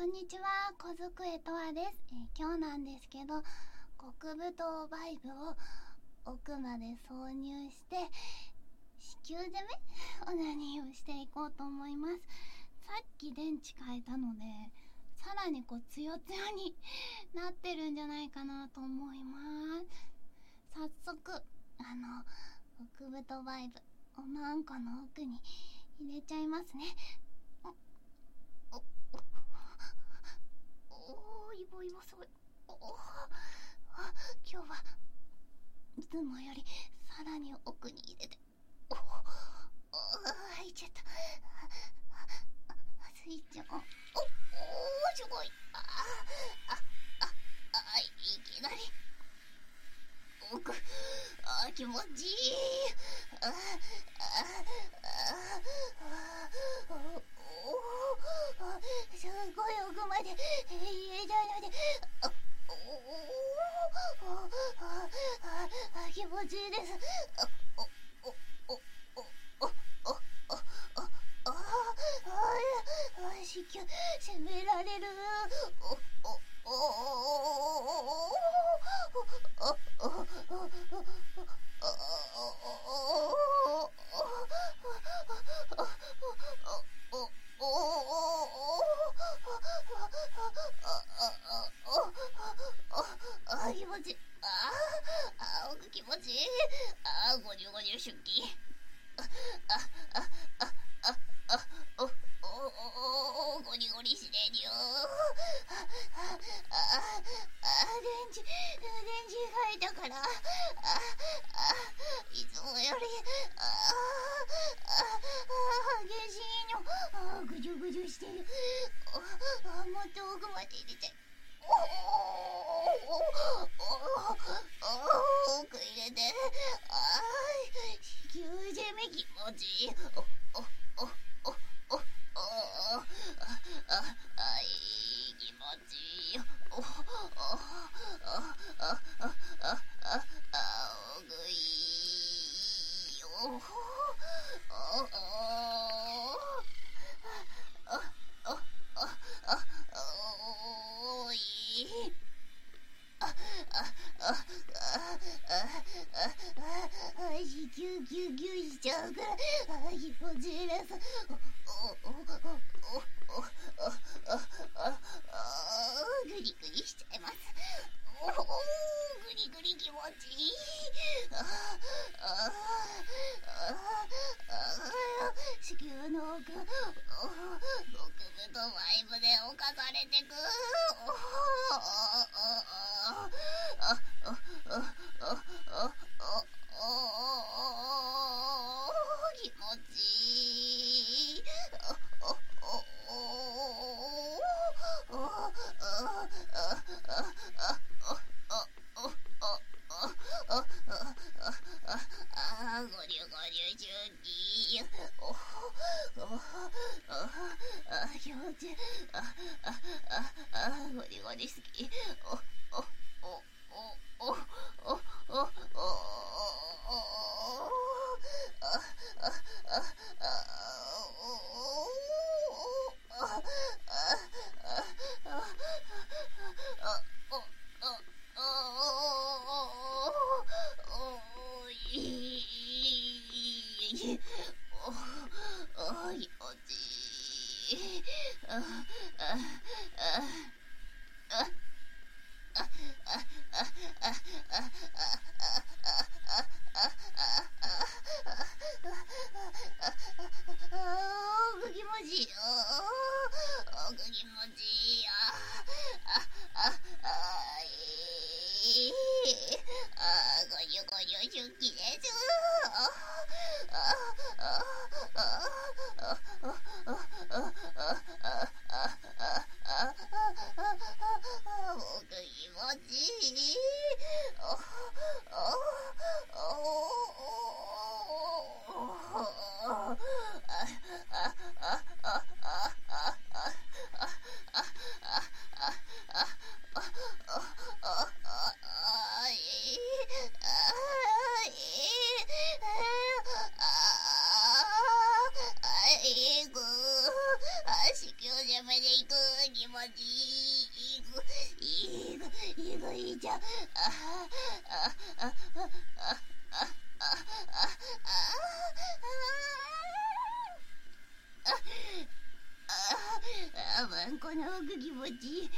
んにちは、小机とわです。今日なんですけど、極太バイブを奥まで挿入して子宮攻めオナニーをしていこうと思います。さっき電池変えたのでさらにツヨツヨになってるんじゃないかなと思います。早速極太バイブおまんこの奥に入れちゃいますね。イボイボすごい。今日はいつもよりさらに奥に入れて入っちゃった。スイッチオン。すごい。いきなり奥。気持ちいい。すごい奥まで入れたので気持ちいいです。子宮攻められる。気持ちいい。奥気持ちいい。ゴニョゴニョ出勤。ゴニゴニしてるよ。電池変えたからいつもより激しいの。ぐじゅぐじゅしてる。もっと奥まで入れたい。奥入れて。子宮攻め気持ちいい。気持ちいい。奥いいよ。ギュギュギュしちゃうから気持ちいいです。グリグリしちゃいます。グリグリ気持ちいい。子宮の奥、極太バイブで侵されてく。気持ちいい。ゴリュゴリュ中期。気持ちいい。ゴリゴリ好き。 気持ちいい。いいじゃん。ワンコの奥気持ちいい。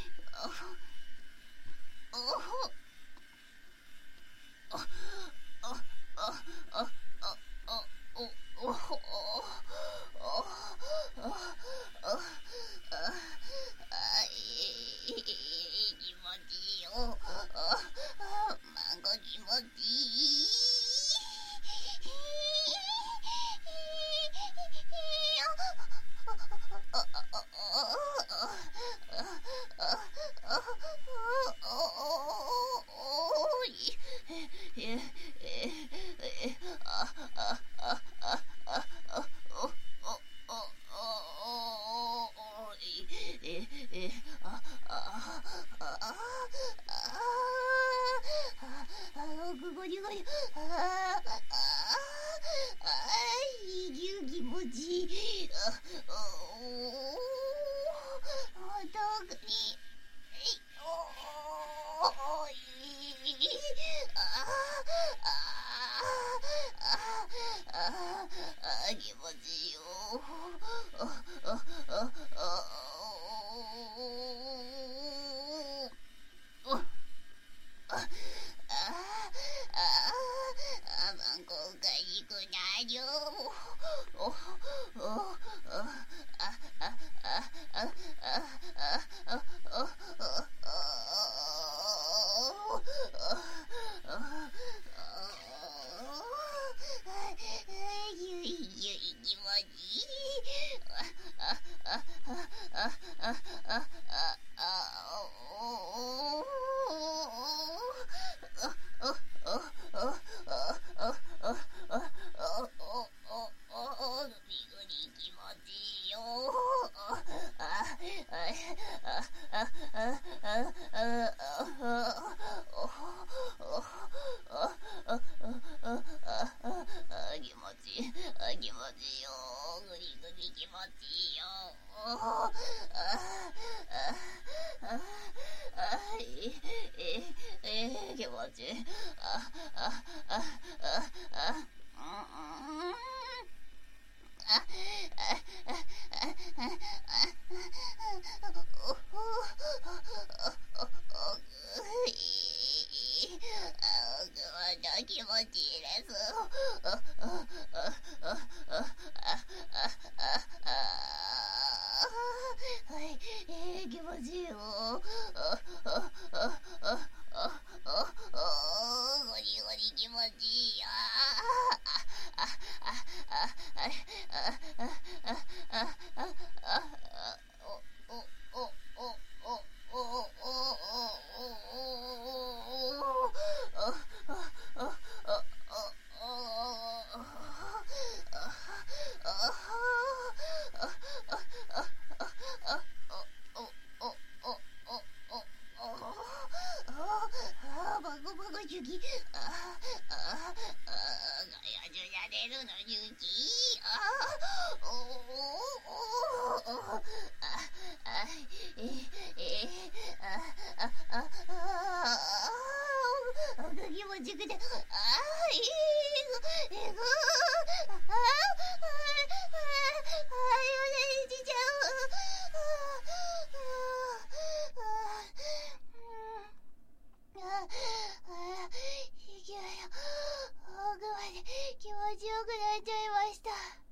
気持ちいいよ。番号がいくなよ。気持ちいいです。気持ちいいよ。ゴリゴリ気持ちいいよ。気持ちよくなっちゃいました。